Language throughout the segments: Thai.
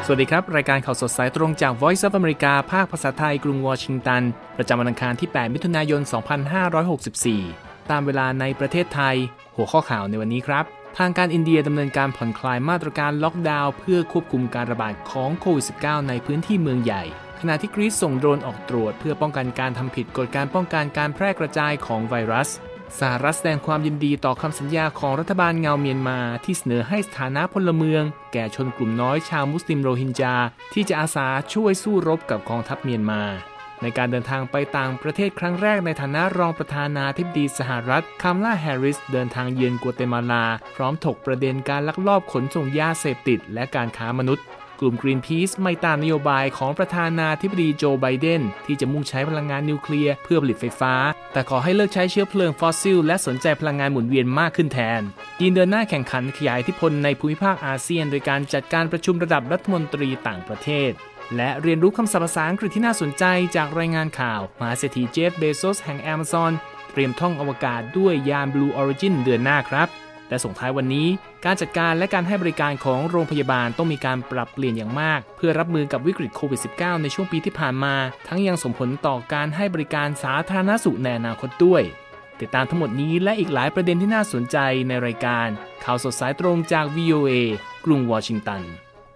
สวัสดีครับรายการข่าวสดสายตรงจาก Voice of America ภาคภาษาไทยกรุงวอชิงตันประจำวันอังคารที่8มิถุนายน2564ตามเวลาในประเทศไทยหัวข้อข่าวในวันนี้ครับทางการอินเดียดำเนินการผ่อนคลายมาตรการล็อกดาวน์เพื่อควบคุมการระบาดของโควิด -19 ในพื้นที่เมืองใหญ่ขณะที่กรีซส่งโดรนออกตรวจเพื่อป้องกันการทำผิดกฎการป้องกันการแพร่กระจายของไวรัสสหรัฐแสดงความยินดีต่อคำสัญญาของรัฐบาลเงาเมียนมาที่เสนอให้สถานะพลเมืองแก่ชนกลุ่มน้อยชาวมุสลิมโรฮิงญาที่จะอาสาช่วยสู้รบกับกองทัพเมียนมาในการเดินทางไปต่างประเทศครั้งแรกในฐานะรองประธานาธิบดีสหรัฐคัมลาแฮร์ริสเดินทางเยือนกัวเตมาลาพร้อมถกประเด็นการลักลอบขนส่งยาเสพติดและการค้ามนุษย์กลุ่ม Greenpeace ไม่ต้านนโยบายของประธานาธิบดีโจไบเดนที่จะมุ่งใช้พลังงานนิวเคลียร์เพื่อผลิตไฟฟ้าแต่ขอให้เลิกใช้เชื้อเพลิงฟอสซิลและสนใจพลังงานหมุนเวียนมากขึ้นแทนจีนเดินหน้าแข่งขันขยายอิทธิพลในภูมิภาคอาเซียนโดยการจัดการประชุมระดับรัฐมนตรีต่างประเทศและเรียนรู้คำศัพท์ภาษาอังกฤษที่น่าสนใจจากรายงานข่าวมหาเศรษฐีเจฟเบโซสแห่ง Amazon เตรียมท่องอวกาศด้วยยาน Blue Origin เดือนหน้าครับและส่งท้ายวันนี้การจัดการและการให้บริการของโรงพยาบาลต้องมีการปรับเปลี่ยนอย่างมากเพื่อรับมือกับวิกฤตโควิด -19 ในช่วงปีที่ผ่านมาทั้งยังส่งผลต่อการให้บริการสาธารณสุขในอนาคตด้วยติดตามทั้งหมดนี้และอีกหลายประเด็นที่น่าสนใจในรายการข่าวสดสายตรงจาก VOA กรุงวอชิงตัน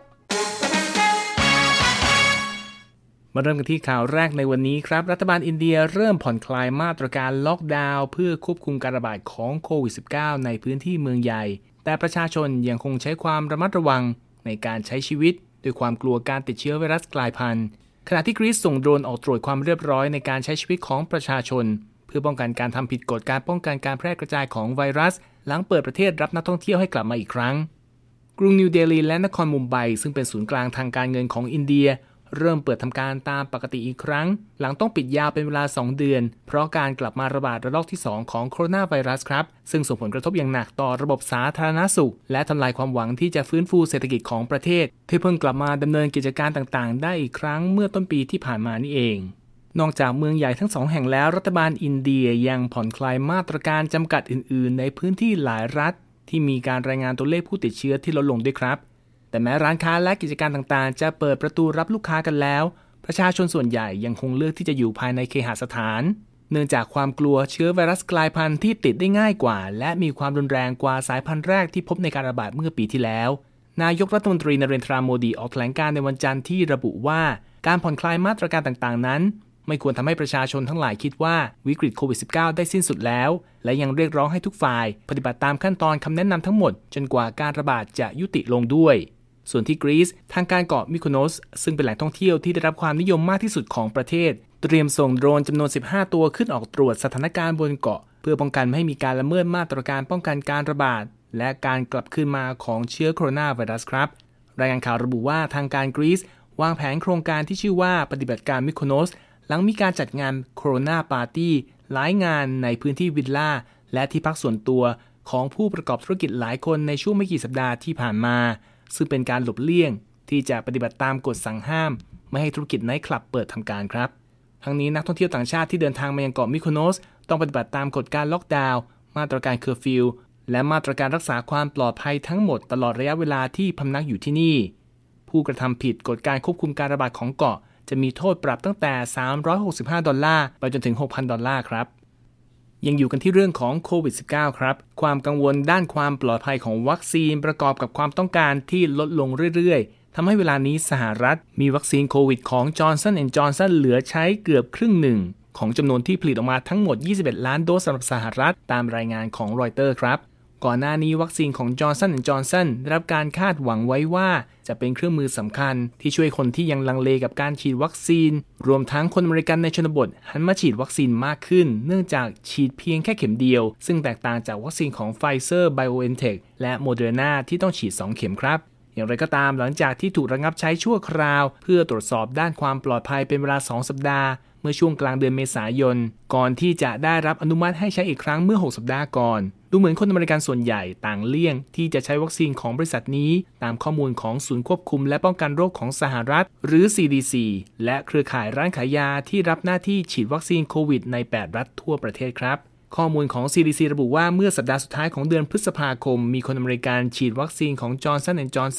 มาเริ่มกันที่ข่าวแรกในวันนี้ครับรัฐบาลอินเดียเริ่มผ่อนคลายมาตรการล็อกดาวน์เพื่อควบคุมการระบาดของโควิด -19 ในพื้นที่เมืองใหญ่แต่ประชาชนยังคงใช้ความระมัดระวังในการใช้ชีวิตด้วยความกลัวการติดเชื้อไวรัสกลายพันธุ์ขณะที่กรีซส่งโดรนออกตรวจความเรียบร้อยในการใช้ชีวิตของประชาชนเพื่อป้องกันการทำผิดกฎการป้องกันการแพร่กระจายของไวรัสหลังเปิดประเทศรับนักท่องเที่ยวให้กลับมาอีกครั้งกรุงนิวเดลีและนครมุมไบซึ่งเป็นศูนย์กลางทางการเงินของอินเดียเริ่มเปิดทำการตามปกติอีกครั้งหลังต้องปิดยาวเป็นเวลา2เดือนเพราะการกลับมาระบาดระลอกที่2ของโคโรนาไวรัสครับซึ่งส่งผลกระทบอย่างหนักต่อระบบสาธารณสุขและทำลายความหวังที่จะฟื้นฟูเศรษฐกิจของประเทศที่เพิ่งกลับมาดำเนินกิจการต่างๆได้อีกครั้งเมื่อต้นปีที่ผ่านมานี่เองนอกจากเมืองใหญ่ทั้ง2แห่งแล้วรัฐบาลอินเดียยังผ่อนคลายมาตรการจำกัดอื่นๆในพื้นที่หลายรัฐที่มีการรายงานตัวเลขผู้ติดเชื้อที่ลดลงด้วยครับแต่แม้ร้านค้าและกิจการต่างๆจะเปิดประตูรับลูกค้ากันแล้วประชาชนส่วนใหญ่ยังคงเลือกที่จะอยู่ภายในเคหสถานเนื่องจากความกลัวเชื้อไวรัสกลายพันธุ์ที่ติดได้ง่ายกว่าและมีความรุนแรงกว่าสายพันธุ์แรกที่พบในการระบาดเมื่อปีที่แล้วนายกรัฐมนตรีนเรนทราโมดีออกแถลงการณ์ในวันจันทร์ที่ระบุว่าการผ่อนคลายมาตรการต่างๆนั้นไม่ควรทำให้ประชาชนทั้งหลายคิดว่าวิกฤตโควิด -19 ได้สิ้นสุดแล้วและยังเรียกร้องให้ทุกฝ่ายปฏิบัติตามขั้นตอนคำแนะนำทั้งหมดจนกว่าการระบาดจะยุติลงด้วยส่วนที่กรีซทางการเกาะมิโคโนสซึ่งเป็นแหล่งท่องเที่ยวที่ได้รับความนิยมมากที่สุดของประเทศเตรียมส่งโดรนจำนวน15ตัวขึ้นออกตรวจสถานการณ์บนเกาะเพื่อป้องกันไม่ให้มีการละเมิดมาตรการป้องกันการระบาดและการกลับคืนมาของเชื้อโคโรนาไวรัสครับรายงานข่าวระบุว่าทางการกรีซวางแผนโครงการที่ชื่อว่าปฏิบัติการมิโคโนสหลังมีการจัดงานโคโรนาปาร์ตี้หลายงานในพื้นที่วิลล่าและที่พักส่วนตัวของผู้ประกอบธุรกิจหลายคนในช่วงไม่กี่สัปดาห์ที่ผ่านมาซึ่งเป็นการหลบเลี่ยงที่จะปฏิบัติตามกฎสั่งห้ามไม่ให้ธุรกิจไนท์คลับเปิดทำการครับทั้งนี้นักท่องเที่ยวต่างชาติที่เดินทางมายังเกาะมิโคโนสต้องปฏิบัติตามกฎการล็อกดาวน์มาตรการเคอร์ฟิวและมาตรการรักษาความปลอดภัยทั้งหมดตลอดระยะเวลาที่พำนักอยู่ที่นี่ผู้กระทำผิดกฎการควบคุมการระบาดของเกาะจะมีโทษปรับตั้งแต่$365ไปจนถึง$6,000ครับยังอยู่กันที่เรื่องของโควิด -19 ครับความกังวลด้านความปลอดภัยของวัคซีนประกอบกับความต้องการที่ลดลงเรื่อยๆทำให้เวลานี้สหรัฐมีวัคซีนโควิดของ Johnson & Johnson เหลือใช้เกือบครึ่งหนึ่งของจำนวนที่ผลิตออกมาทั้งหมด21ล้านโดสสำหรับสหรัฐตามรายงานของรอยเตอร์ครับก่อนหน้านี้วัคซีนของ Johnson & Johnson ได้รับการคาดหวังไว้ว่าจะเป็นเครื่องมือสำคัญที่ช่วยคนที่ยังลังเลกับการฉีดวัคซีนรวมทั้งคนอเมริกันในชนบทหันมาฉีดวัคซีนมากขึ้นเนื่องจากฉีดเพียงแค่เข็มเดียวซึ่งแตกต่างจากวัคซีนของ Pfizer BioNTech และ Moderna ที่ต้องฉีด2เข็มครับอย่างไรก็ตามหลังจากที่ถูกระงับใช้ชั่วคราวเพื่อตรวจสอบด้านความปลอดภัยเป็นเวลา2สัปดาห์เมื่อช่วงกลางเดือนเมษายนก่อนที่จะได้รับอนุมัติให้ใช้อีกครั้งเมื่อ6สัปดาห์ก่อนดูเหมือนคนอเมริกันส่วนใหญ่ต่างเลี่ยงที่จะใช้วัคซีนของบริษัทนี้ตามข้อมูลของศูนย์ควบคุมและป้องกันโรคของสหรัฐหรือ CDC และเครือข่ายร้านขายยาที่รับหน้าที่ฉีดวัคซีนโควิดใน8รัฐทั่วประเทศครับข้อมูลของ CDC ระบุว่าเมื่อสัปดาห์สุดท้ายของเดือนพฤษภาคมมีคนอเมริกันฉีดวัคซีนของ Johnson & Johnson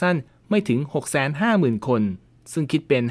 ไม่ถึง 650,000 คนซึ่งคิดเป็น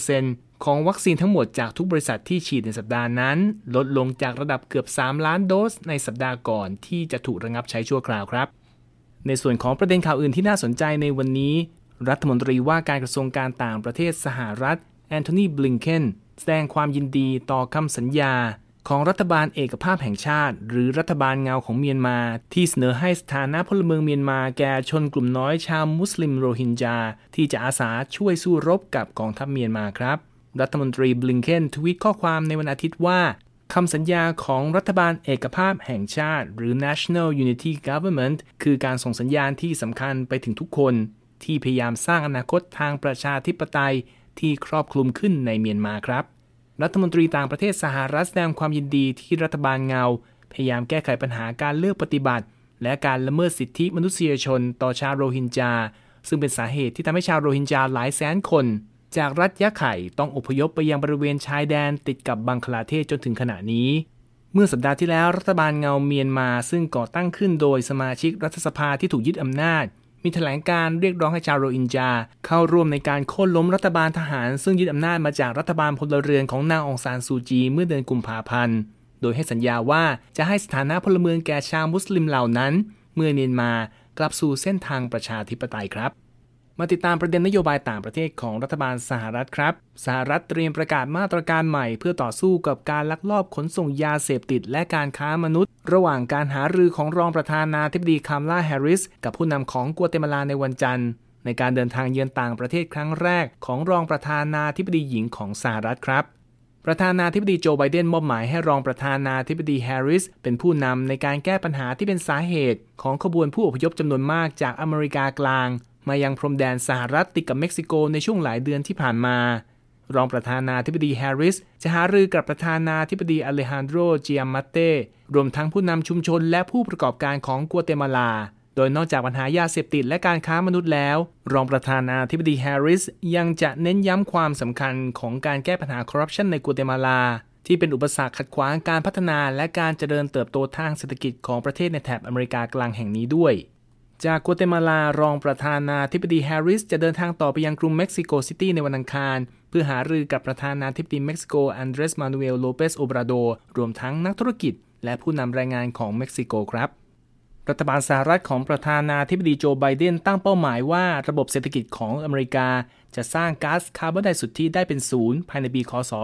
5% ของวัคซีนทั้งหมดจากทุกบริษัทที่ฉีดในสัปดาห์นั้นลดลงจากระดับเกือบ 3 ล้านโดสในสัปดาห์ก่อนที่จะถูกระงับใช้ชั่วคราวครับในส่วนของประเด็นข่าวอื่นที่น่าสนใจในวันนี้รัฐมนตรีว่าการกระทรวงการต่างประเทศสหรัฐแอนโทนี บลิงเคนแสดงความยินดีต่อคำสัญญาของรัฐบาลเอกภาพแห่งชาติหรือรัฐบาลเงาของเมียนมาที่เสนอให้สถานะพลเมืองเมียนมาแก่ชนกลุ่มน้อยชาวมุสลิมโรฮิงญาที่จะอาสาช่วยสู้รบกับกองทัพเมียนมาครับรัฐมนตรีบลิงเคนทวีตข้อความในวันอาทิตย์ว่าคำสัญญาของรัฐบาลเอกภาพแห่งชาติหรือ National Unity Government คือการส่งสัญญาณที่สำคัญไปถึงทุกคนที่พยายามสร้างอนาคตทางประชาธิปไตยที่ครอบคลุมขึ้นในเมียนมาครับรัฐมนตรีต่างประเทศสหรัฐแสดงความยินดีที่รัฐบาลเงาพยายามแก้ไขปัญหาการเลือกปฏิบัติและการละเมิดสิทธิมนุษยชนต่อชาวโรฮิงญาซึ่งเป็นสาเหตุที่ทำให้ชาวโรฮิงญาหลายแสนคนจากรัฐยะไข่ต้องอพยพไปยังบริเวณชายแดนติดกับบังคลาเทศจนถึงขณะนี้เมื่อสัปดาห์ที่แล้วรัฐบาลเงาเมียนมาซึ่งก่อตั้งขึ้นโดยสมาชิกรัฐสภาที่ถูกยึดอำนาจมีแถลงการเรียกร้องให้ชาวโรฮิงญาเข้าร่วมในการโค่นล้มรัฐบาลทหารซึ่งยึดอำนาจมาจากรัฐบาลพลเรือนของนางองซานซูจีเมื่อเดือนกุมภาพันธ์โดยให้สัญญาว่าจะให้สถานะพลเมืองแก่ชาวมุสลิมเหล่านั้นเมื่อเมียนมากลับสู่เส้นทางประชาธิปไตยครับมาติดตามประเด็นนโยบายต่างประเทศของรัฐบาลสหรัฐครับสหรัฐเตรียมประกาศมาตรการใหม่เพื่อต่อสู้กับการลักลอบขนส่งยาเสพติดและการค้ามนุษย์ระหว่างการหารือของรองประธานาธิบดีคามาลา แฮร์ริสกับผู้นำของกัวเตมาลาในวันจันทร์ในการเดินทางเยือนต่างประเทศครั้งแรกของรองประธานาธิบดีหญิงของสหรัฐครับประธานาธิบดีโจไบเดนมอบหมายให้รองประธานาธิบดีแฮร์ริสเป็นผู้นำในการแก้ปัญหาที่เป็นสาเหตุของขบวนผู้อพยพจำนวนมากจากอเมริกากลางมายังพรมแดนสหรัฐติดกับเม็กซิโกในช่วงหลายเดือนที่ผ่านมารองประธานาธิบดีแฮร์ริสจะหารือกับประธานาธิบดีอเลฮันโดร จิอามาเต้รวมทั้งผู้นำชุมชนและผู้ประกอบการของกัวเตมาลาโดยนอกจากปัญหายาเสพติดและการค้ามนุษย์แล้วรองประธานาธิบดีแฮร์ริสยังจะเน้นย้ำความสำคัญของการแก้ปัญหาคอร์รัปชันในกัวเตมาลาที่เป็นอุปสรรคขัดขวางการพัฒนาและการเจริญเติบโตทางเศรษฐกิจของประเทศในแถบอเมริกากลางแห่งนี้ด้วยจากกัวเตมาลารองประธานาธิบดีแฮร์ริสจะเดินทางต่อไปยังกรุงเม็กซิโกซิตี้ในวันอังคารเพื่อหารือกับประธานาธิบดีเม็กซิโกอันเดรส มานูเอล โลเปส โอบราโดรวมทั้งนักธุรกิจและผู้นำแรงงานของเม็กซิโกครับรัฐบาลสหรัฐของประธานาธิบดีโจไบเดนตั้งเป้าหมายว่าระบบเศรษฐกิจของอเมริกาจะสร้างก๊าซคาร์บอนไดออกไซด์ที่ได้เป็นศูนย์ภายในปีค.ศ.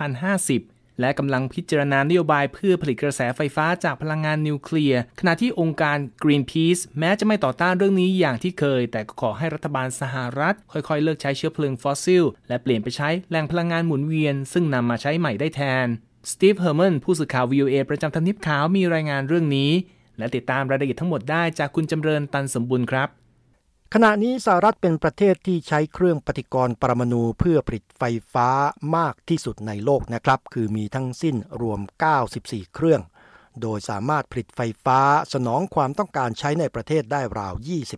2050และกำลังพิจารณานโยบายเพื่อผลิตกระแสไฟฟ้าจากพลังงานนิวเคลียร์ขณะที่องค์การ Greenpeace แม้จะไม่ต่อต้านเรื่องนี้อย่างที่เคยแต่ก็ขอให้รัฐบาลสหรัฐค่อยๆเลิกใช้เชื้อเพลิงฟอสซิลและเปลี่ยนไปใช้แหล่งพลังงานหมุนเวียนซึ่งนำมาใช้ใหม่ได้แทนสตีฟ เฮอร์แมนผู้สื่อข่าว VOA ประจำทำเนียบขาวมีรายงานเรื่องนี้และติดตามรายละเอียดทั้งหมดได้จากคุณจำเริญตันสมบูรณ์ครับขณะนี้สหรัฐเป็นประเทศที่ใช้เครื่องปฏิกรณ์ปรมาณูเพื่อผลิตไฟฟ้ามากที่สุดในโลกนะครับคือมีทั้งสิ้นรวม94เครื่องโดยสามารถผลิตไฟฟ้าสนองความต้องการใช้ในประเทศได้ราว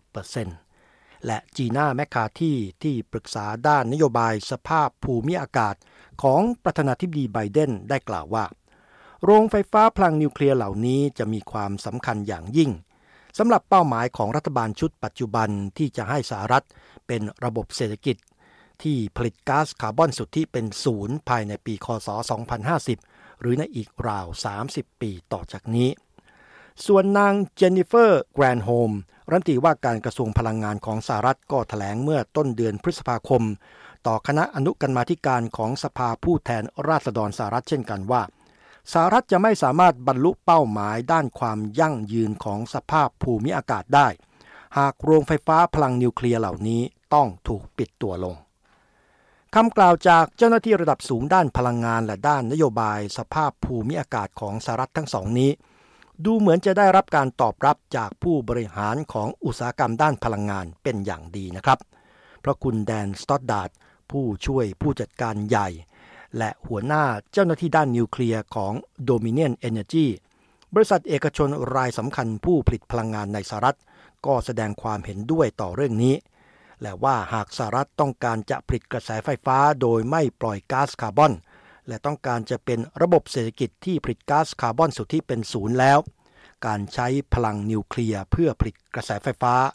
20% และจีน่า แมคคาร์ธีที่ปรึกษาด้านนโยบายสภาพภูมิอากาศของประธานาธิบดีไบเดนได้กล่าวว่าโรงไฟฟ้าพลังนิวเคลียร์เหล่านี้จะมีความสำคัญอย่างยิ่งสำหรับเป้าหมายของรัฐบาลชุดปัจจุบันที่จะให้สหรัฐเป็นระบบเศรษฐกิจที่ผลิตก๊าซคาร์บอนสุทธิเป็นศูนย์ภายในปีค.ศ. 2050หรือในอีกราว30ปีต่อจากนี้ส่วนนางเจนนิเฟอร์ แกรนโฮมรัฐมนตรีว่าการกระทรวงพลังงานของสหรัฐก็แถลงเมื่อต้นเดือนพฤษภาคมต่อคณะอนุกรรมาธิการของสภาผู้แทนราษฎรสหรัฐเช่นกันว่าสหรัฐจะไม่สามารถบรรลุเป้าหมายด้านความยั่งยืนของสภาพภูมิอากาศได้หากโรงไฟฟ้าพลังนิวเคลียร์เหล่านี้ต้องถูกปิดตัวลงคำกล่าวจากเจ้าหน้าที่ระดับสูงด้านพลังงานและด้านนโยบายสภาพภูมิอากาศของสหรัฐทั้งสองนี้ดูเหมือนจะได้รับการตอบรับจากผู้บริหารของอุตสาหกรรมด้านพลังงานเป็นอย่างดีนะครับเพราะคุณแดน สต็อดดาร์ดผู้ช่วยผู้จัดการใหญ่และหัวหน้าเจ้าหน้าที่ด้านนิวเคลียร์ของ Dominion Energy บริษัทเอกชนรายสำคัญผู้ผลิตพลังงานในสหรัฐก็แสดงความเห็นด้วยต่อเรื่องนี้และว่าหากสหรัฐต้องการจะผลิตกระแสไฟฟ้าโดยไม่ปล่อยก๊าซคาร์บอนและต้องการจะเป็นระบบเศรษฐกิจที่ผลิตก๊าซคาร์บอนสุทธิเป็นศูนย์แล้วการใช้พลังนิวเคลียร์เพื่อผลิตกระแสไฟฟ้า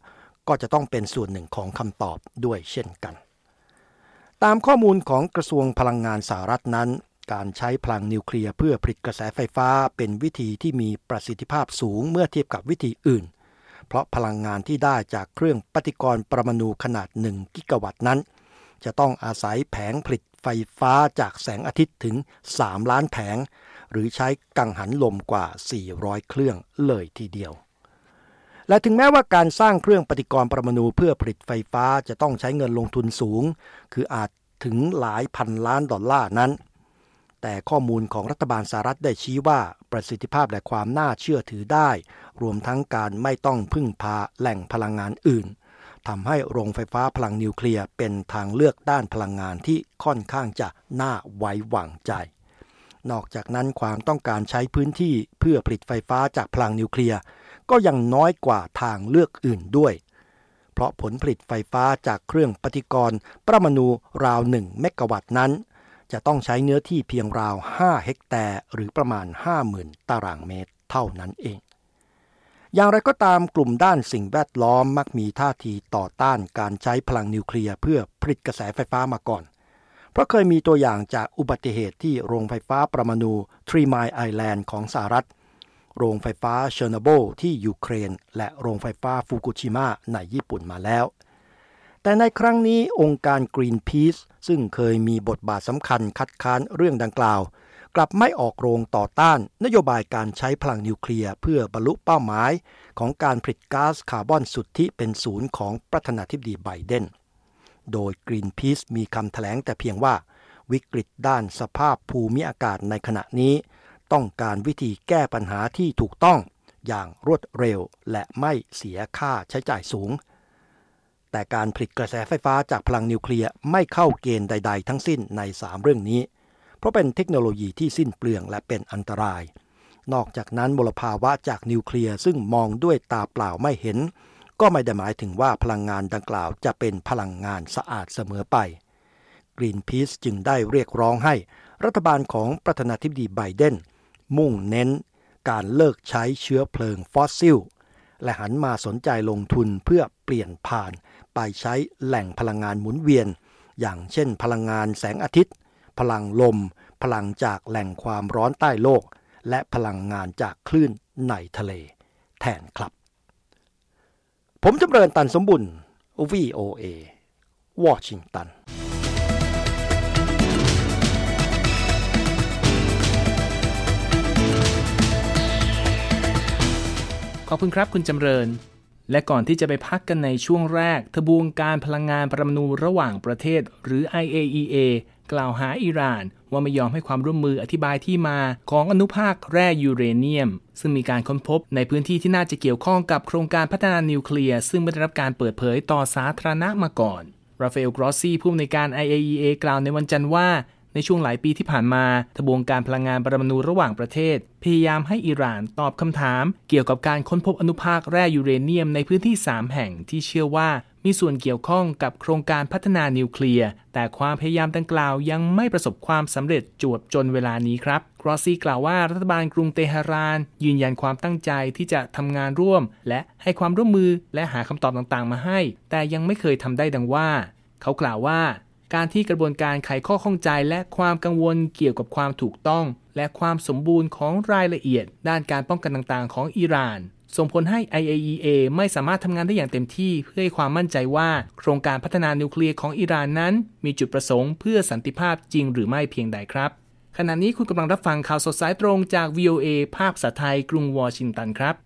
ก็จะต้องเป็นส่วนหนึ่งของคำตอบด้วยเช่นกันตามข้อมูลของกระทรวงพลังงานสหรัฐนั้นการใช้พลังนิวเคลียร์เพื่อผลิตกระแสไฟฟ้าเป็นวิธีที่มีประสิทธิภาพสูงเมื่อเทียบกับวิธีอื่นเพราะพลังงานที่ได้จากเครื่องปฏิกรณ์ปรมาณูขนาด1กิกะวัตต์นั้นจะต้องอาศัยแผงผลิตไฟฟ้าจากแสงอาทิตย์ถึง3ล้านแผงหรือใช้กังหันลมกว่า400เครื่องเลยทีเดียวและถึงแม้ว่าการสร้างเครื่องปฏิกรณ์ปรมาณูเพื่อผลิตไฟฟ้าจะต้องใช้เงินลงทุนสูงคืออาจถึงหลายพันล้านดอลลาร์นั้นแต่ข้อมูลของรัฐบาลสหรัฐได้ชี้ว่าประสิทธิภาพและความน่าเชื่อถือได้รวมทั้งการไม่ต้องพึ่งพาแหล่งพลังงานอื่นทำให้โรงไฟฟ้าพลังนิวเคลียร์เป็นทางเลือกด้านพลังงานที่ค่อนข้างจะน่าไว้วางใจนอกจากนั้นความต้องการใช้พื้นที่เพื่อผลิตไฟฟ้าจากพลังนิวเคลียร์ก็ยังน้อยกว่าทางเลือกอื่นด้วยเพราะผลผลิตไฟฟ้าจากเครื่องปฏิกรณ์ปรมาณูราว1เมกะวัตต์นั้นจะต้องใช้เนื้อที่เพียงราว5เฮกแตร์หรือประมาณ 50,000 ตารางเมตรเท่านั้นเองอย่างไรก็ตามกลุ่มด้านสิ่งแวดล้อมมักมีท่าทีต่อต้านการใช้พลังนิวเคลียร์เพื่อผลิตกระแสไฟฟ้ามาก่อนเพราะเคยมีตัวอย่างจากอุบัติเหตุที่โรงไฟฟ้าปรมาณูทรีไมล์ไอแลนด์ของสหรัฐโรงไฟฟ้าเชอร์โนบิลที่ยูเครนและโรงไฟฟ้าฟุกุชิมะในญี่ปุ่นมาแล้วแต่ในครั้งนี้องค์การ Greenpeace ซึ่งเคยมีบทบาทสำคัญคัดค้านเรื่องดังกล่าวกลับไม่ออกโรงต่อต้านนโยบายการใช้พลังนิวเคลียร์เพื่อบรรลุเป้าหมายของการผลิตก๊าซคาร์บอนสุทธิเป็นศูนย์ของประธานาธิบดีไบเดนโดย Greenpeace มีคำแถลงแต่เพียงว่าวิกฤตด้านสภาพภูมิอากาศในขณะนี้ต้องการวิธีแก้ปัญหาที่ถูกต้องอย่างรวดเร็วและไม่เสียค่าใช้จ่ายสูงแต่การผลิตกระแสไฟฟ้าจากพลังนิวเคลียร์ไม่เข้าเกณฑ์ใดๆทั้งสิ้นใน3เรื่องนี้เพราะเป็นเทคโนโลยีที่สิ้นเปลืองและเป็นอันตรายนอกจากนั้นมลภาวะจากนิวเคลียร์ซึ่งมองด้วยตาเปล่าไม่เห็นก็ไม่ได้หมายถึงว่าพลังงานดังกล่าวจะเป็นพลังงานสะอาดเสมอไป Greenpeace จึงได้เรียกร้องให้รัฐบาลของประธานาธิบดีไบเดนมุ่งเน้นการเลิกใช้เชื้อเพลิงฟอสซิลและหันมาสนใจลงทุนเพื่อเปลี่ยนผ่านไปใช้แหล่งพลังงานหมุนเวียนอย่างเช่นพลังงานแสงอาทิตย์พลังลมพลังจากแหล่งความร้อนใต้โลกและพลังงานจากคลื่นในทะเลแทนครับผมจำเริญตันสมบุญ VOA วอชิงตันขอบคุณครับคุณจำเริญและก่อนที่จะไปพักกันในช่วงแรกทบวงการพลังงานปรมาณูระหว่างประเทศหรือ IAEA กล่าวหาอิหร่านว่าไม่ยอมให้ความร่วมมืออธิบายที่มาของอนุภาคแร่ยูเรเนียมซึ่งมีการค้นพบในพื้นที่ที่น่าจะเกี่ยวข้องกับโครงการพัฒนานิวเคลียร์ซึ่งไม่ได้รับการเปิดเผยต่อสาธารณะมาก่อนราฟาเอล กรอสซีผู้อำนวยการ IAEA กล่าวในวันจันทร์ว่าในช่วงหลายปีที่ผ่านมาทบวงการพลังงานปรมาณูระหว่างประเทศพยายามให้อิหร่านตอบคำถามเกี่ยวกับการค้นพบอนุภาคแร่ยูเรเนียมในพื้นที่3แห่งที่เชื่อว่ามีส่วนเกี่ยวข้องกับโครงการพัฒนานิวเคลียร์แต่ความพยายามดังกล่าวยังไม่ประสบความสำเร็จจวบจนเวลานี้ครับกรอสซีกล่าวว่ารัฐบาลกรุงเตหะรานยืนยันความตั้งใจที่จะทำงานร่วมและให้ความร่วมมือและหาคำตอบต่างๆมาให้แต่ยังไม่เคยทำได้ดังว่าเขากล่าวว่าการที่กระบวนการไขข้อข้องใจและความกังวลเกี่ยวกับความถูกต้องและความสมบูรณ์ของรายละเอียดด้านการป้องกันต่างๆของอิหร่านส่งผลให้ IAEA ไม่สามารถทำงานได้อย่างเต็มที่เพื่อให้ความมั่นใจว่าโครงการพัฒนานิวเคลียร์ของอิหร่านนั้นมีจุดประสงค์เพื่อสันติภาพจริงหรือไม่เพียงใดครับขณะนี้คุณกำลังรับฟังข่าวสดสายตรงจาก VOA ภาคภาษาไทยกรุงวอชิงตันครับ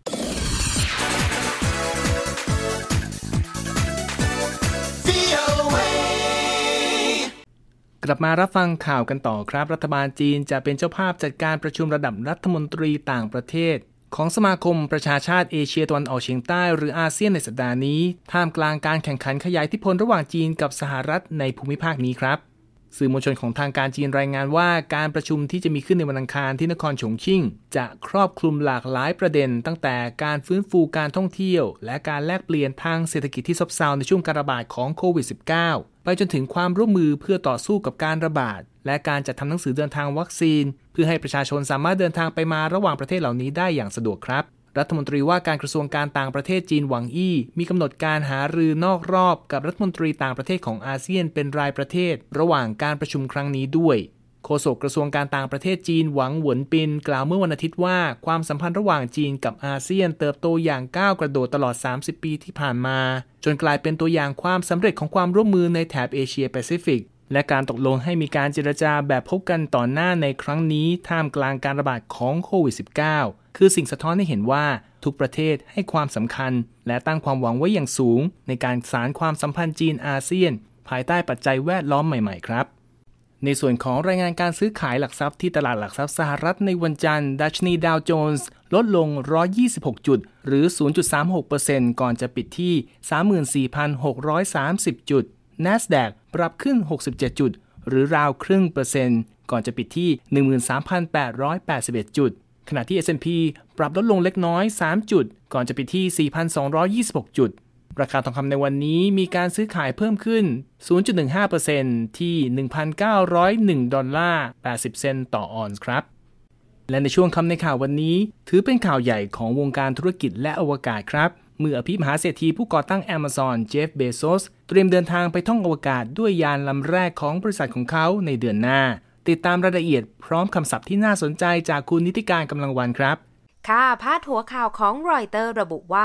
กลับมารับฟังข่าวกันต่อครับรัฐบาลจีนจะเป็นเจ้าภาพจัดการประชุมระดับรัฐมนตรีต่างประเทศของสมาคมประชาชาติเอเชียตะวันออกเฉียงใต้หรืออาเซียนในสัปดาห์นี้ท่ามกลางการแข่งขันขยายอิทธิพลระหว่างจีนกับสหรัฐในภูมิภาคนี้ครับสื่อมวลชนของทางการจีนรายงานว่าการประชุมที่จะมีขึ้นในวันอังคารที่นครฉงชิ่งจะครอบคลุมหลากหลายประเด็นตั้งแต่การฟื้นฟูการท่องเที่ยวและการแลกเปลี่ยนทางเศรษฐกิจที่ซบเซาในช่วงการระบาดของโควิด -19 ไปจนถึงความร่วมมือเพื่อต่อสู้กับการระบาดและการจัดทำหนังสือเดินทางวัคซีนเพื่อให้ประชาชนสามารถเดินทางไปมาระหว่างประเทศเหล่านี้ได้อย่างสะดวกครับรัฐมนตรีว่าการกระทรวงการต่างประเทศจีนหวังอี้มีกำหนดการหารือนอกรอบกับรัฐมนตรีต่างประเทศของอาเซียนเป็นรายประเทศระหว่างการประชุมครั้งนี้ด้วยโฆษกกระทรวงการต่างประเทศจีนหวังหวนปินกล่าวเมื่อวันอาทิตย์ว่าความสัมพันธ์ระหว่างจีนกับอาเซียนเติบโตอย่างก้าวกระโดดตลอด30ปีที่ผ่านมาจนกลายเป็นตัวอย่างความสำเร็จของความร่วมมือในแถบเอเชียแปซิฟิกและการตกลงให้มีการเจรจาแบบพบกันต่อหน้าในครั้งนี้ท่ามกลางการระบาดของโควิด -19 คือสิ่งสะท้อนให้เห็นว่าทุกประเทศให้ความสำคัญและตั้งความหวังไว้อย่างสูงในการสานความสัมพันธ์จีนอาเซียนภายใต้ปัจจัยแวดล้อมใหม่ๆครับในส่วนของรายงานการซื้อขายหลักทรัพย์ที่ตลาดหลักทรัพย์สหรัฐในวันจันทร์ดัชนีดาวโจนส์ลดลง126จุดหรือ 0.36% ก่อนจะปิดที่ 34,630 จุด NASDAQ ปรับขึ้น67จุดหรือราวครึ่งเปอร์เซ็นต์ก่อนจะปิดที่ 13,881 จุดขณะที่ S&P ปรับลดลงเล็กน้อย3จุดก่อนจะปิดที่ 4,226 จุดราคาทองคำในวันนี้มีการซื้อขายเพิ่มขึ้น 0.15% ที่ $1,901.80 เซนต์ต่อออนซ์ครับและในช่วงคำในข่าววันนี้ถือเป็นข่าวใหญ่ของวงการธุรกิจและอวกาศครับเมื่ออภิมหาเศรษฐีผู้ก่อตั้ง Amazon เจฟ เบโซสเตรียมเดินทางไปท่องอวกาศด้วยยานลำแรกของบริษัทของเขาในเดือนหน้าติดตามรายละเอียดพร้อมคำศัพท์ที่น่าสนใจจากคุณนิติการกำลังวันครับค่ะพาดหัวข่าวของรอยเตอร์ระบุว่า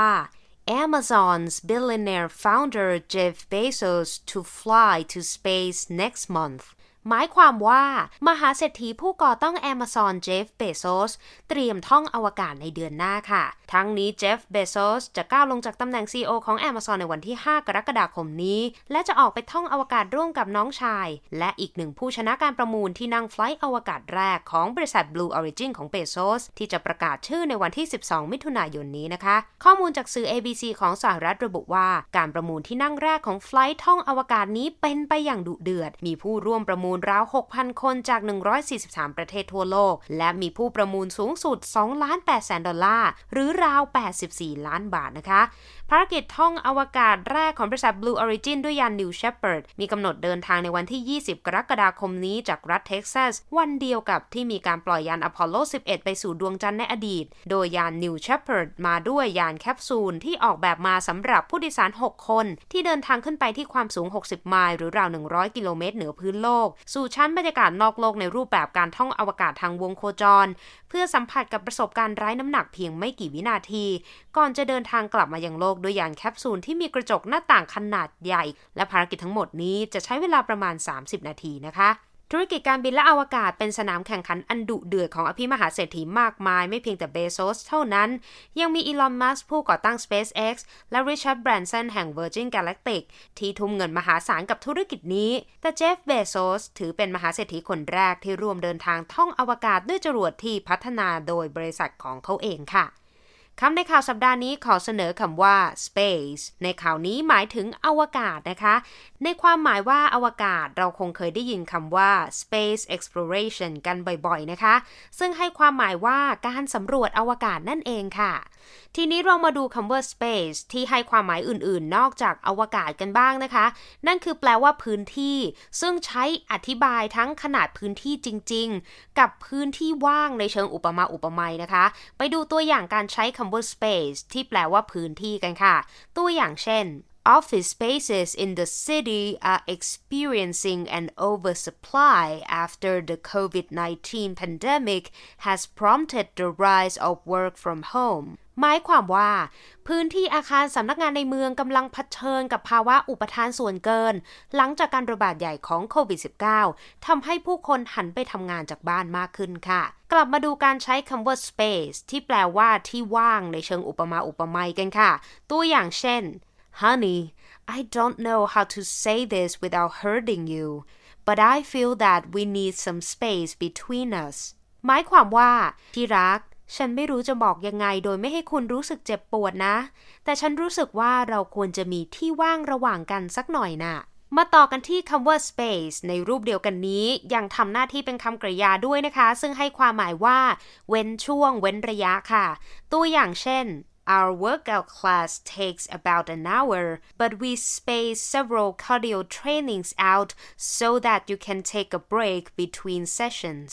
Amazon's billionaire founder Jeff Bezos to fly to space next month หมายความว่ามหาเศรษฐีผู้ก่อตั้ง Amazon เจฟ เบโซสเตรียมท่องอวกาศในเดือนหน้าค่ะทั้งนี้เจฟ เบโซสจะก้าวลงจากตำแหน่ง CEO ของ Amazon ในวันที่ 5 กรกฎาคมนี้และจะออกไปท่องอวกาศร่วมกับน้องชายและอีกหนึ่งผู้ชนะการประมูลที่นั่งไฟลท์อวกาศแรกของบริษัท Blue Origin ของเบโซสที่จะประกาศชื่อในวันที่ 12 มิถุนายนนี้นะคะข้อมูลจากสื่อ ABC ของสหรัฐระบุว่าการประมูลที่นั่งแรกของไฟลท์ท่องอวกาศนี้เป็นไปอย่างดุเดือดมีผู้ร่วมประมูลราว 6,000 คนจาก 143 ประเทศทั่วโลกและมีผู้ประมูลสูงสุด $2,800,000 หรือราว84 ล้านบาทนะคะภารกิจท่องอวกาศแรกของบริษัท Blue Origin ด้วยยาน New Shepard มีกำหนดเดินทางในวันที่ 20 กรกฎาคมนี้จากรัฐเท็กซัสวันเดียวกับที่มีการปล่อยยาน Apollo 11 ไปสู่ดวงจันทร์ในอดีตโดยยาน New Shepard มาด้วยยานแคปซูลที่ออกแบบมาสำหรับผู้โดยสาร 6 คนที่เดินทางขึ้นไปที่ความสูง 60 ไมล์หรือราว 100 กิโลเมตรเหนือพื้นโลกสู่ชั้นบรรยากาศนอกโลกในรูปแบบการท่องอวกาศทางวงโคจรเพื่อสัมผัสกับประสบการณ์ไร้น้ำหนักเพียงไม่กี่วินาทีก่อนจะเดินทางกลับมายังโลกด้วยยานแคปซูลที่มีกระจกหน้าต่างขนาดใหญ่และภารกิจทั้งหมดนี้จะใช้เวลาประมาณ30นาทีนะคะธุรกิจการบินและอวกาศเป็นสนามแข่งขันอันดุเดือดของอภิมหาเศรษฐีมากมายไม่เพียงแต่เบโซสเท่านั้นยังมีอีลอน มัสก์ผู้ก่อตั้ง SpaceX และริชาร์ด แบรนสันแห่ง Virgin Galactic ที่ทุ่มเงินมหาศาลกับธุรกิจนี้แต่เจฟ เบโซสถือเป็นมหาเศรษฐีคนแรกที่ร่วมเดินทางท่องอวกาศด้วยจรวดที่พัฒนาโดยบริษัทของเขาเองค่ะคำในข่าวสัปดาห์นี้ขอเสนอคำว่า space ในข่าวนี้หมายถึงอวกาศนะคะในความหมายว่าอวกาศเราคงเคยได้ยินคำว่า space exploration กันบ่อยๆนะคะซึ่งให้ความหมายว่าการสำรวจอวกาศนั่นเองค่ะทีนี้เรามาดูคำว่า space ที่ให้ความหมายอื่นๆนอกจากอวกาศกันบ้างนะคะนั่นคือแปลว่าพื้นที่ซึ่งใช้อธิบายทั้งขนาดพื้นที่จริงๆกับพื้นที่ว่างในเชิงอุปมาอุปไมยนะคะไปดูตัวอย่างการใช้คำว่า space ที่แปลว่าพื้นที่กันค่ะตัวอย่างเช่นOffice spaces in the city are experiencing an oversupply after the COVID-19 pandemic has prompted the rise of work from home หมายความว่าพื้นที่อาคารสำนักงานในเมืองกำลังเผชิญกับภาวะอุปทานส่วนเกินหลังจากการระบาดใหญ่ของโควิด -19 ทำให้ผู้คนหันไปทำงานจากบ้านมากขึ้นค่ะกลับมาดูการใช้คำว่า space ที่แปลว่าที่ว่างในเชิงอุปมาอุปไมยกันค่ะตัวอย่างเช่นHoney, I don't know how to say this without hurting you, but I feel that we need some space between us. หมายความว่าที่รักฉันไม่รู้จะบอกยังไงโดยไม่ให้คุณรู้สึกเจ็บปวดนะแต่ฉันรู้สึกว่าเราควรจะมีที่ว่างระหว่างกันสักหน่อยน่ะมาต่อกันที่คำว่า space ในรูปเดียวกันนี้ยังทำหน้าที่เป็นคำกริยาด้วยนะคะซึ่งให้ความหมายว่าเว้นช่วงเว้นระยะค่ะตัวอย่างเช่นOur workout class takes about an hour, but we space several cardio trainings out so that you can take a break between sessions.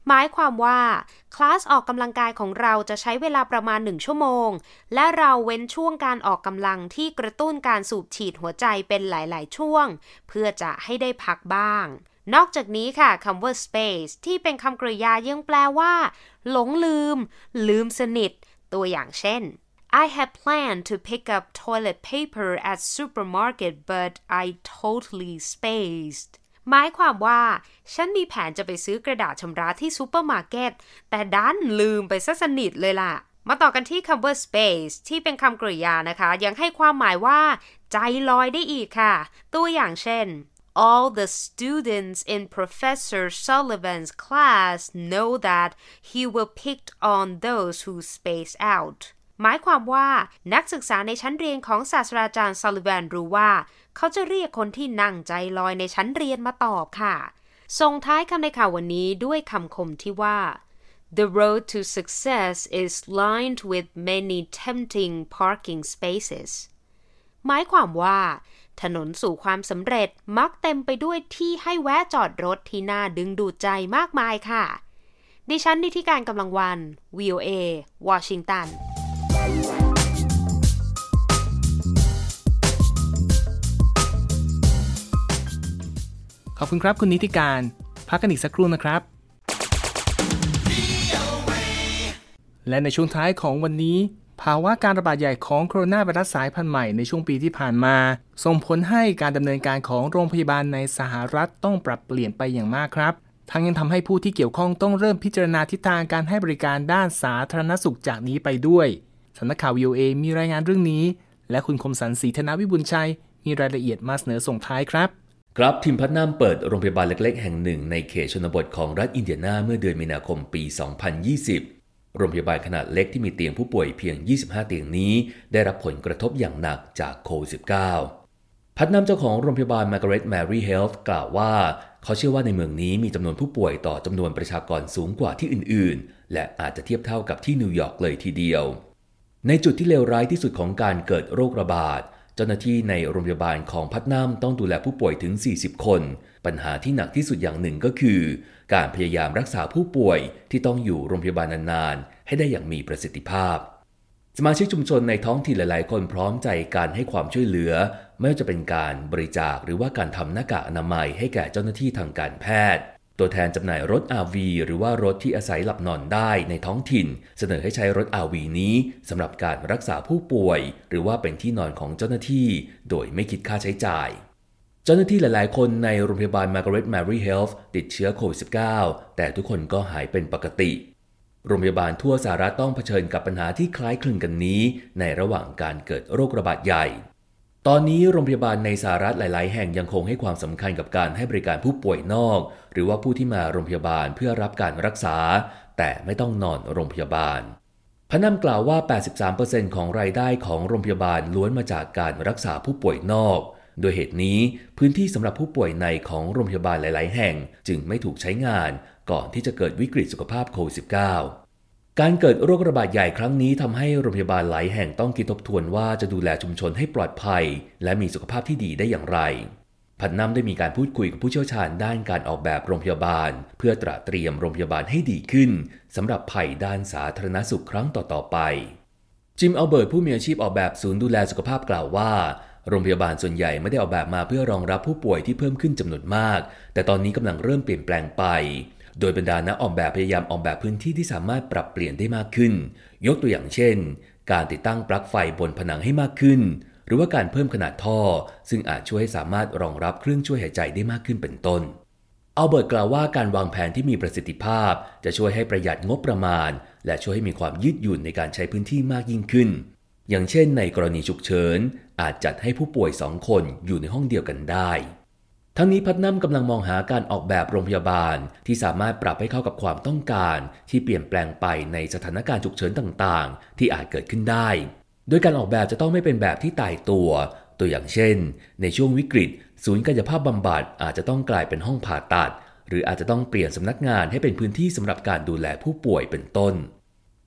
หมายความว่าคลาสออกกำลังกายของเราจะใช้เวลาประมาณ1 ชั่วโมงและเราเว้นช่วงการออกกำลังที่กระตุ้นการสูบฉีดหัวใจเป็นหลายๆช่วงเพื่อจะให้ได้พักบ้างนอกจากนี้ค่ะคำว่า space ที่เป็นคำกริยายังแปลว่าหลงลืมสนิทตัวอย่างเช่น I had planned to pick up toilet paper at supermarket but I totally spaced หมายความว่าฉันมีแผนจะไปซื้อกระดาษชำระที่ซูเปอร์มาร์เก็ตแต่ดันลืมไปซะสนิทเลยล่ะมาต่อกันที่คำว่า space ที่เป็นคำกริยานะคะยังให้ความหมายว่าใจลอยได้อีกค่ะตัวอย่างเช่นAll the students in Professor Sullivan's class know that he will pick on those who space out หมายความว่านักศึกษาในชั้นเรียนของศาสตราจารย์ซัลลิแวนรู้ว่าเขาจะเรียกคนที่นั่งใจลอยในชั้นเรียนมาตอบค่ะส่งท้ายคำในข่าววันนี้ด้วยคำคมที่ว่า The road to success is lined with many tempting parking spaces หมายความว่าถนนสู่ความสำเร็จมักเต็มไปด้วยที่ให้แวะจอดรถที่น่าดึงดูดใจมากมายค่ะดิฉันนิติการกำลังวัน VOA วอชิงตันขอบคุณครับคุณนิติการพักกันอีกสักครู่นะครับและในช่วงท้ายของวันนี้ภาวะการระบาดใหญ่ของโคโรนาไวรัสสายพันธุ์ใหม่ในช่วงปีที่ผ่านมาส่งผลให้การดำเนินการของโรงพยาบาลในสหรัฐต้องปรับเปลี่ยนไปอย่างมากครับทั้งยังทำให้ผู้ที่เกี่ยวข้องต้องเริ่มพิจารณาทิศทางการให้บริการด้านสาธารณสุขจากนี้ไปด้วยสำนักข่าว VOA มีรายงานเรื่องนี้และคุณคมสันต์ ศรีธนวิบูลย์ชัยมีรายละเอียดมาเสนอส่งท้ายครับทีมพัฒนามเปิดโรงพยาบาลเล็กๆแห่งหนึ่งในเขตชนบทของรัฐอินเดียนาเมื่อเดือนมีนาคมปี 2020 โรงพยาบาลขนาดเล็กที่มีเตียงผู้ป่วยเพียง 25 เตียงนี้ได้รับผลกระทบอย่างหนักจากโควิด -19 พัฒนามเจ้าของโรงพยาบาล Margaret Mary Health กล่าวว่าเขาเชื่อว่าในเมืองนี้มีจำนวนผู้ป่วยต่อจำนวนประชากรสูงกว่าที่อื่นๆและอาจจะเทียบเท่ากับที่นิวยอร์กเลยทีเดียวในจุดที่เลวร้ายที่สุดของการเกิดโรคระบาดเจ้าหน้าที่ในโรงพยาบาลของพัฒนามต้องดูแลผู้ป่วยถึง 40 คนปัญหาที่หนักที่สุดอย่างหนึ่งก็คือการพยายามรักษาผู้ป่วยที่ต้องอยู่โรงพยาบาลนานๆให้ได้อย่างมีประสิทธิภาพสมาชิกชุมชนในท้องถิ่นหลายๆคนพร้อมใจการให้ความช่วยเหลือไม่ว่าจะเป็นการบริจาคหรือว่าการทำหน้ากากอนามัยให้แก่เจ้าหน้าที่ทางการแพทย์ตัวแทนจำหน่ายรถ RV หรือว่ารถที่อาศัยหลับนอนได้ในท้องถิ่นเสนอให้ใช้รถ RV นี้สำหรับการรักษาผู้ป่วยหรือว่าเป็นที่นอนของเจ้าหน้าที่โดยไม่คิดค่าใช้จ่ายเจ้าหน้าที่หลายๆคนในโรงพยาบาล Margaret Mary Health ติดเชื้อโควิด -19 แต่ทุกคนก็หายเป็นปกติโรงพยาบาลทั่วสหรัฐต้องเผชิญกับปัญหาที่คล้ายคลึงกันนี้ในระหว่างการเกิดโรคระบาดใหญ่ตอนนี้โรงพยาบาลในสหรัฐหลายๆแห่งยังคงให้ความสำคัญกับการให้บริการผู้ป่วยนอกหรือว่าผู้ที่มาโรงพยาบาลเพื่อรับการรักษาแต่ไม่ต้องนอนโรงพยาบาลพนัมกล่าวว่า 83% ของรายได้ของโรงพยาบาลล้วนมาจากการรักษาผู้ป่วยนอกโดยเหตุนี้พื้นที่สำหรับผู้ป่วยในของโรงพยาบาลหลายๆแห่งจึงไม่ถูกใช้งานก่อนที่จะเกิดวิกฤตสุขภาพโควิด -19การเกิดโรคระบาดใหญ่ครั้งนี้ทำให้โรงพยาบาลหลายแห่งต้องคิดทบทวนว่าจะดูแลชุมชนให้ปลอดภัยและมีสุขภาพที่ดีได้อย่างไรพันนำได้มีการพูดคุยกับผู้เชี่ยวชาญด้านการออกแบบโรงพยาบาลเพื่อตระเตรียมโรงพยาบาลให้ดีขึ้นสำหรับภัยด้านสาธารณสุขครั้งต่อๆไปจิมอัลเบิร์ตผู้มีอาชีพออกแบบศูนย์ดูแลสุขภาพกล่าวว่าโรงพยาบาลส่วนใหญ่ไม่ได้ออกแบบมาเพื่อรองรับผู้ป่วยที่เพิ่มขึ้นจำนวนมากแต่ตอนนี้กำลังเริ่มเปลี่ยนแปลงไปโดยบรรดานักออกแบบพยายามออกแบบพื้นที่ที่สามารถปรับเปลี่ยนได้มากขึ้นยกตัวอย่างเช่นการติดตั้งปลั๊กไฟบนผนังให้มากขึ้นหรือว่าการเพิ่มขนาดท่อซึ่งอาจช่วยให้สามารถรองรับเครื่องช่วยหายใจได้มากขึ้นเป็นต้นอัลเบิร์ตกล่าวว่าการวางแผนที่มีประสิทธิภาพจะช่วยให้ประหยัดงบประมาณและช่วยให้มีความยืดหยุ่นในการใช้พื้นที่มากยิ่งขึ้นอย่างเช่นในกรณีฉุกเฉินอาจจัดให้ผู้ป่วย2 คนอยู่ในห้องเดียวกันได้ทั้งนี้พัฒนำกำลังมองหาการออกแบบโรงพยาบาลที่สามารถปรับให้เข้ากับความต้องการที่เปลี่ยนแปลงไปในสถานการณ์ฉุกเฉินต่างๆที่อาจเกิดขึ้นได้โดยการออกแบบจะต้องไม่เป็นแบบที่ตายตัวอย่างเช่นในช่วงวิกฤตศูนย์กายภาพบำบัดอาจจะต้องกลายเป็นห้องผ่าตัดหรืออาจจะต้องเปลี่ยนสำนักงานให้เป็นพื้นที่สำหรับการดูแลผู้ป่วยเป็นต้น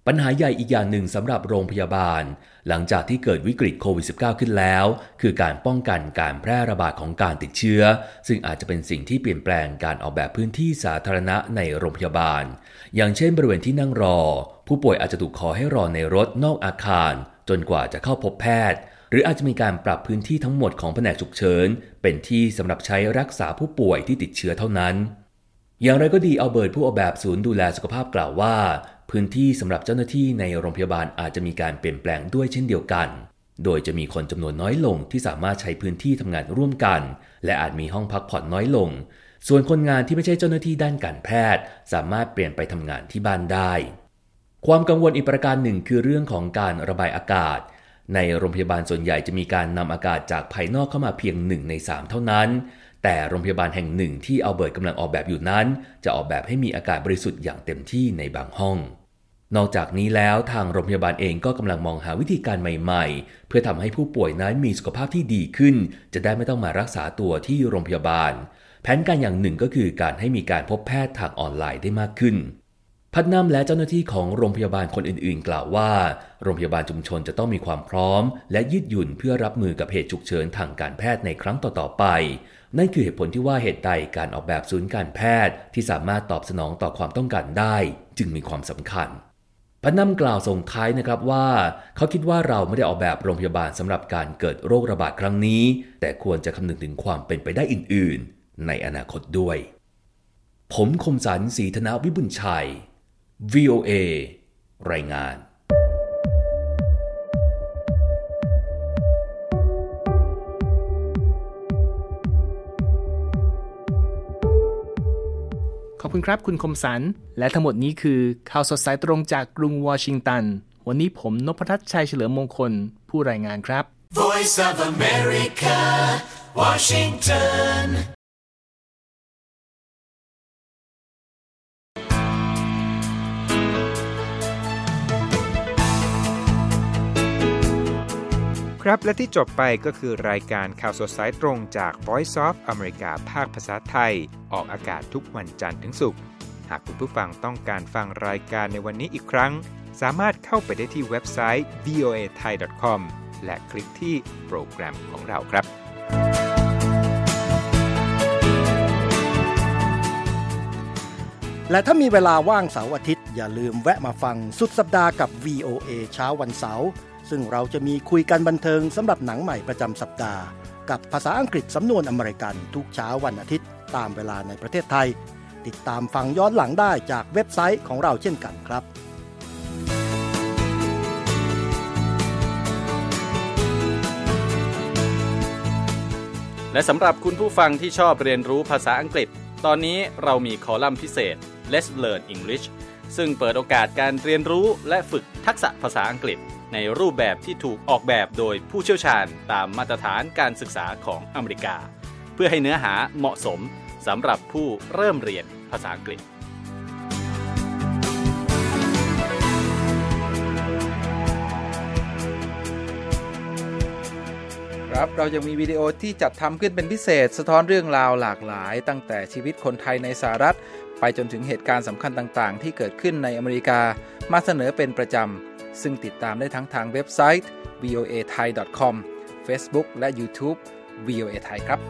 ปัญหาใหญ่อีกอย่างหนึ่งสำหรับโรงพยาบาลหลังจากที่เกิดวิกฤตโควิด -19 ขึ้นแล้วคือการป้องกันการแพร่ระบาดของการติดเชื้อซึ่งอาจจะเป็นสิ่งที่เปลี่ยนแปลงการออกแบบพื้นที่สาธารณะในโรงพยาบาลอย่างเช่นบริเวณที่นั่งรอผู้ป่วยอาจจะถูกขอให้รอในรถนอกอาคารจนกว่าจะเข้าพบแพทย์หรืออาจจะมีการปรับพื้นที่ทั้งหมดของแผนกฉุกเฉินเป็นที่สำหรับใช้รักษาผู้ป่วยที่ติดเชื้อเท่านั้นอย่างไรก็ดีอัลเบิร์ตผู้ออกแบบศูนย์ดูแลสุขภาพกล่าวว่าพื้นที่สำหรับเจ้าหน้าที่ในโรงพยาบาลอาจจะมีการเปลี่ยนแปลงด้วยเช่นเดียวกันโดยจะมีคนจำนวนน้อยลงที่สามารถใช้พื้นที่ทำงานร่วมกันและอาจมีห้องพักผ่อนน้อยลงส่วนคนงานที่ไม่ใช่เจ้าหน้าที่ด้านการแพทย์สามารถเปลี่ยนไปทำงานที่บ้านได้ความกังวลอีกประการหนึ่งคือเรื่องของการระบายอากาศในโรงพยาบาลส่วนใหญ่จะมีการนำอากาศจากภายนอกเข้ามาเพียง1 ใน 3เท่านั้นแต่โรงพยาบาลแห่งหนึ่งที่อัลเบิร์ตกำลังออกแบบอยู่นั้นจะออกแบบให้มีอากาศบริสุทธิ์อย่างเต็มที่ในบางห้องนอกจากนี้แล้วทางโรงพยาบาลเองก็กำลังมองหาวิธีการใหม่ๆเพื่อทำให้ผู้ป่วยนั้นมีสุขภาพที่ดีขึ้นจะได้ไม่ต้องมารักษาตัวที่โรงพยาบาลแผนการอย่างหนึ่งก็คือการให้มีการพบแพทย์ทางออนไลน์ได้มากขึ้นพัฒนำและเจ้าหน้าที่ของโรงพยาบาลคนอื่นๆกล่าวว่าโรงพยาบาลชุมชนจะต้องมีความพร้อมและยืดหยุ่นเพื่อรับมือกับเหตุฉุกเฉินทางการแพทย์ในครั้งต่อๆไปนั่นคือเหตุผลที่ว่าเหตุใดการออกแบบศูนย์การแพทย์ที่สามารถตอบสนองต่อความต้องการได้จึงมีความสำคัญพัฒนำกล่าวส่งท้ายนะครับว่าเขาคิดว่าเราไม่ได้ออกแบบโรงพยาบาลสำหรับการเกิดโรคระบาดครั้งนี้แต่ควรจะคำนึงถึงความเป็นไปได้อื่นๆในอนาคตด้วยผมคมสันต์ ศรีธนวิบุญชัย VOA รายงานขอบคุณครับคุณคมสันต์และทั้งหมดนี้คือข่าวสดสายตรงจากกรุงวอชิงตันวันนี้ผมนพทัศน์ชัยเฉลิมมงคลผู้รายงานครับ Voice of America Washington ครับและที่จบไปก็คือรายการข่าวสดสายตรงจาก Voice of America ภาคภาษาไทยออกอากาศทุกวันจันทร์ถึงศุกร์หากคุณผู้ฟังต้องการฟังรายการในวันนี้อีกครั้งสามารถเข้าไปได้ที่เว็บไซต์ voathai.com และคลิกที่โปรแกรมของเราครับและถ้ามีเวลาว่างเสาร์อาทิตย์อย่าลืมแวะมาฟังสุดสัปดาห์กับ VOA เช้าวันเสาร์ซึ่งเราจะมีคุยกันบันเทิงสำหรับหนังใหม่ประจำสัปดาห์กับภาษาอังกฤษสำนวนอเมริกันทุกเช้าวันอาทิตย์ตามเวลาในประเทศไทยติดตามฟังย้อนหลังได้จากเว็บไซต์ของเราเช่นกันครับและสำหรับคุณผู้ฟังที่ชอบเรียนรู้ภาษาอังกฤษตอนนี้เรามีคอลัมน์พิเศษ Let's Learn English ซึ่งเปิดโอกาสการเรียนรู้และฝึกทักษะภาษาอังกฤษในรูปแบบที่ถูกออกแบบโดยผู้เชี่ยวชาญตามมาตรฐานการศึกษาของอเมริกาเพื่อให้เนื้อหาเหมาะสมสำหรับผู้เริ่มเรียนภาษาอังกฤษครับเรายังมีวิดีโอที่จัดทำขึ้นเป็นพิเศษสะท้อนเรื่องราวหลากหลายตั้งแต่ชีวิตคนไทยในสหรัฐไปจนถึงเหตุการณ์สำคัญต่างๆที่เกิดขึ้นในอเมริกามาเสนอเป็นประจำซึ่งติดตามได้ทั้งทางเว็บไซต์ voathai.com Facebook และ YouTube VOA Thai ครับ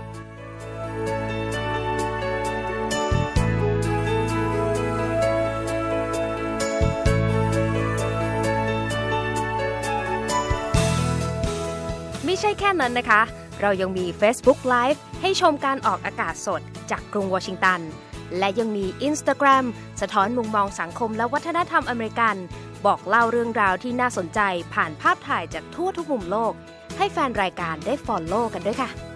ไม่ใช่แค่นั้นนะคะเรายังมี Facebook Live ให้ชมการออกอากาศสดจากกรุงวอชิงตันและยังมี Instagram สะท้อนมุมมองสังคมและวัฒนธรรมอเมริกันบอกเล่าเรื่องราวที่น่าสนใจผ่านภาพถ่ายจากทั่วทุกมุมโลกให้แฟนรายการได้ follow กันด้วยค่ะ